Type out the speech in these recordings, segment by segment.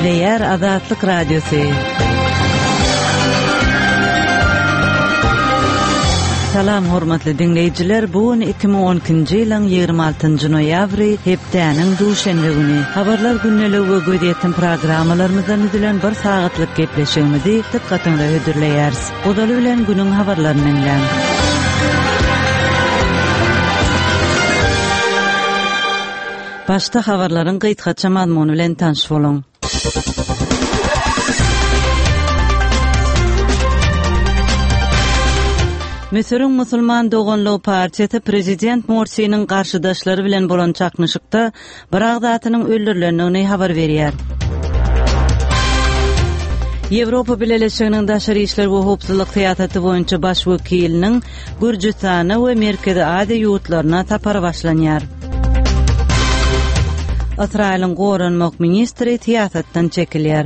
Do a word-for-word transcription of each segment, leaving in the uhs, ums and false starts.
Ýetleýär Azatlyk Radiosu. Salam hormatly dinleyijiler, bugün iki bin on ikinji ýylyň ýygrima altynjy noýabry hepdäniň duşanby güni. Habarlar günneligi we gödýetden programmalarymyzdan üzülen bir sagatlyk gepleşigimizi dikkatiňizde hödürleýäris. Odaly bilen günüň habarlaryny dinleň. Başta habarlaryň gytgaça mazmuny bilen tanış boluň. Müsürün Musulman Dogonluğu Partiyeti Prezident Morsi'nin karşıdaşları bilen bolan çaknışykda bir zatynyň öldürilendigini habar berýär. Ýewropa Birleşiginiň daşary işler we howpsuzlyk syýasaty boýunça baş wekiliniň Gürjistana we Merkezi Aziýa ýurtlaryna tapary başlanýar. Israýlyň goranmak ministri syýasatdan çekilýär.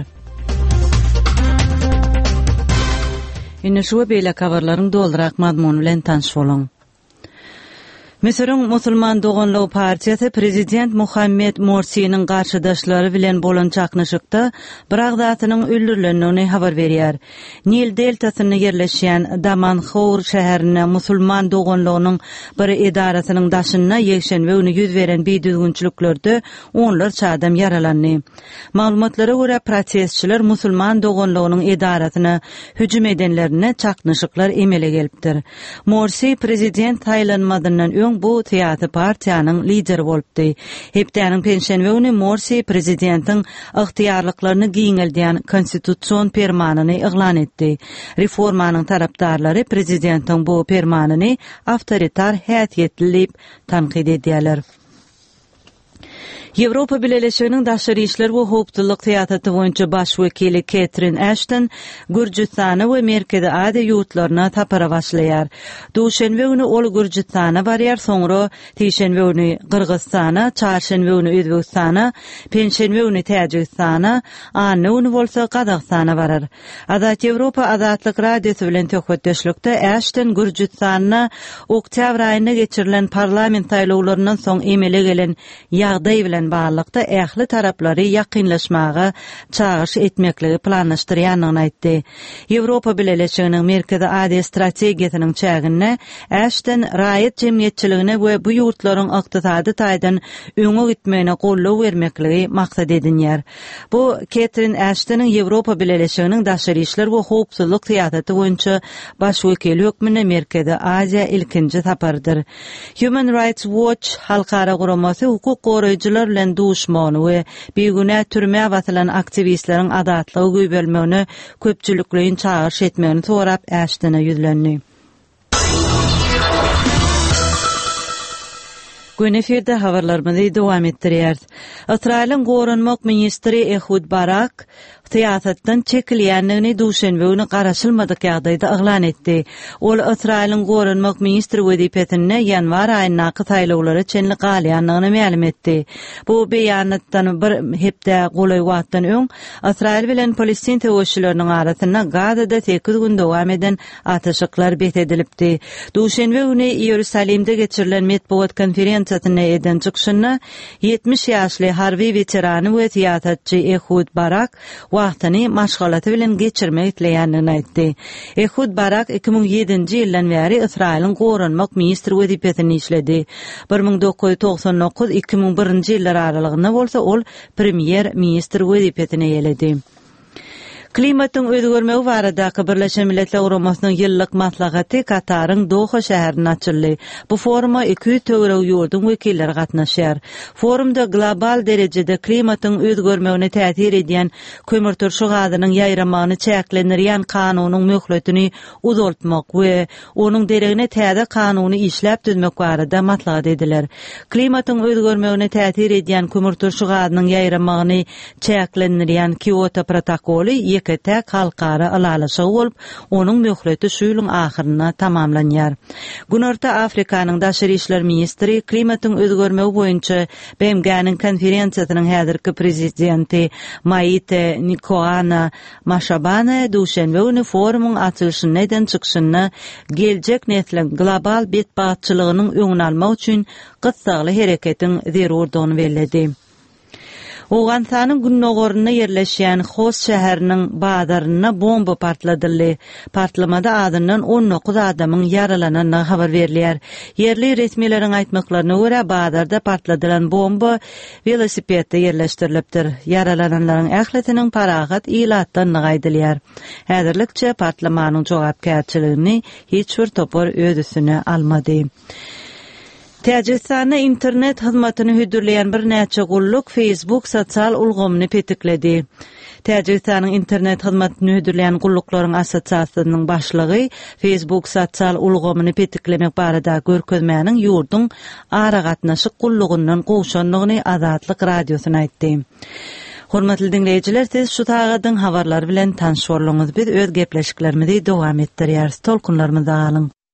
Indi şu beýle habarlaryň doldurak mazmuny bilen tanış boluň. Müsürün Musulman Dogonluğu Partiyeti Prezident Muhammed Morsi'nin karşıdaşları bilen bolan çaknışykda bir zatynyň öldürilendigini habar berýär. Nil deltasyna yerleşýän Damanhur şäherine Musulman Dogonluğunyň bir edarasynyň daşyna ýekşenbe güni ýüz beren beýdüzgünçiliklerde onlarça adam yaralandy. Maglumatlara görä protestçiler Musulman Dogonluğunyň edarasyna hüjüm edenlerine çaknışyklar emele gelipdir. Morsi prezident taýlanmadyndan öň bu syýasy partiýanyň lideri bolupdy. Hepdäniň penşenbe güni Morsi prezidentiň ygtyýarlyklaryny giňeldiýän konstitusiýon permanyny eglan etdi. Reformanyň tarapdarlary prezidentiň bu permanyny awtoritar häsiýetli diýip tanqid edýärler. Ýewropa Birleşiginiň daşary işler we howpsuzlyk syýasaty boýunça baş wekili Catherine Ashton Gürjistana we Merkezi Aziýa ýurtlaryna tapara başlaýar. Duşanbe güni ol Gürjistana barýar, soňra Tiýşenbe güni Kyrgyzstana, Çarşenbe güni Özbegistana, Penşenbe güni Täjikistana, Anny güni bolsa Kazakstana barar. Azat Ýewropa Azatlyk Radiosu bilen töhfetdeşlikde Ashton Gürjistana oktyabr aýyna geçirilen parlament saýlawlarynyň soň emele gelen ýagdaý bilen bağlılıkta ähli taraplary ýakynlaşmaga çağış etmekligi planlaşdyrýanyny aýtdy. Ýewropa Birleşiginiň Merkezi Aziýa strategiýasynyň çägine Ashton raýat jemgyýetçiligine we bu ýurtlaryň ykdysady taýdan öňe gitmegine gollaw bermekligi maksat edinýär. Bu Catherine Ashton'yň Ýewropa Birleşiginiň daşary işler we howpsuzlyk syýasaty boýunça baş wekili hökmüne Merkezi Aziýa ilkinji sapardyr. Human Rights Watch halkara guramasy hukuk goraýjylar bilen duşmany we begüne türme basylan aktivistleriň adatlygy göýbelmegini köpçülikliň çağırş etmegini sorap Ashton'a ýüzlendi. Günefirde habarlarymyzy dowam etdirýär. Israýlyň goranmak ministri Ehud Barak syýasatdan çekilýändigini duşanbe güni garaşylmadyk ýagdaýda eglan etdi. Ol Israýlyň goranmak ministri wezipetine ýanwar aýyna saýlawlary çenli galýanlygyny ma'lum etdi. Bu beýanatdan bir hepde golay wagtdan öň Israýl bilen Palestin täwüşçileriniň arasynda Gazada sekiz gün dowam eden ataşyklar betedilipdi. Duşanbe güni Ýerusalimde geçirilen medeniýet konferensiýasyna eden çykşyna ýetmiş ýaşly harby veterany we syýasatçy Ehud Barak wagtyny maşgalaty bilen geçirmek itleýändigini aýtdy. Ehud Barak iki bin ýedinji ýyldan bäri Israýlyň goranmak ministri wezipetini işledi. bir ming dokuz ýüz toksan dokuz - iki ming birinji ýyllar aralygynda bolsa ol premier ministr wezipetine ýeledi. Klimatyň özgörmegi baradaky Birleşen Milletler Guramasynyň ýyllyk maslahaty Kataryň Doha şäherinde açyldy. Bu foruma iki ýüz töwereg ýurduň wekilleri gatnaşýar. Forumda global derejede klimatyň özgörmegine täsir edýän kömürturşy gazynyň ýaýramagyny çäklendirýän kanunyň möhletini uzaltmak we onuň deregine täze kanuny işläp düzmek barada maslahat ediler. Klimatyň özgörmegine täsir edýän kömürturşy gazynyň ýaýramagyny çäklendirýän Kyoto protokoly tek halkara alalaşy bolup, onuň möhleti şu ýylyň ahyryna tamamlanýar. Günorta Afrikanyň daşary işler ministri klimatyň özgörmegi boýunça B M G'niň konferensiýasynyň häzirki prezidenti Maite Nikoana Mashabane duşanbe güni forumuň açylyşyny eden çykşyny geljek neslin global betbaatçylygynyň öňüni almak üçin gysgaly hereketiň zerurdygyny bellädi. Oğansanın günnogoruna yerleşýän Hos şäheriniň badaryna bomba partladyldy. Partlamada adından on dokuz adamyň yaralanyny habar berilýär. Yerli resmiýetlerin aýtmaklaryna görä badarda partladylan bomba velosipedde yerleşdirilipdir. Yaralananlaryň ähletiniň paragat ilatdan gaýdylýar. Häzirlikçe partlamanyň jogapkärçiligini hiç bir topar öz üstüne almady. Täjikistanda internet hyzmatyny hüdürleýän bir näçe gulluk Facebook sosial ulgamyny petikledi. Täjikistanyň internet hyzmatyny hüdürleýän gulluklaryň assosiasiýasynyň başlygy Facebook sosial ulgamyny petiklemek barada görkezmäniň ýurdun ara gatnaşyk gullugundan gowşanlygyny Azatlyk radiosyna aýtdy. Hormatly dinleýijiler, siz şu tagadyň habarlary bilen tanış bolýaňyz. Biz öz gepleşiklerimizi dowam etdirýäris. Tolkunlarymyza galyň.